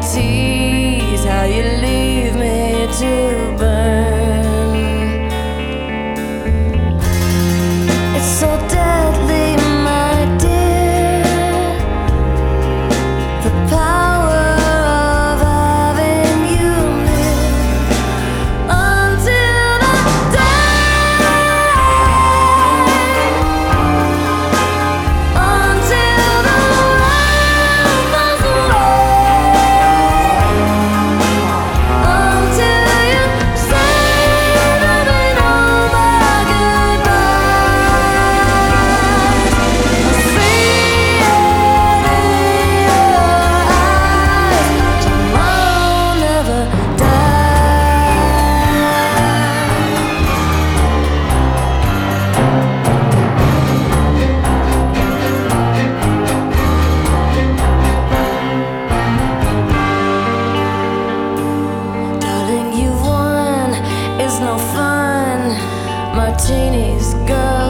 tease how you leave me to burn. It's so deadly, my dear, the power of having you near until the day, until the world falls away, until you say there'll be no more goodbyes. I see it in your eyes. Tomorrow never Darling, you won, it's no fun. Martinis, girl.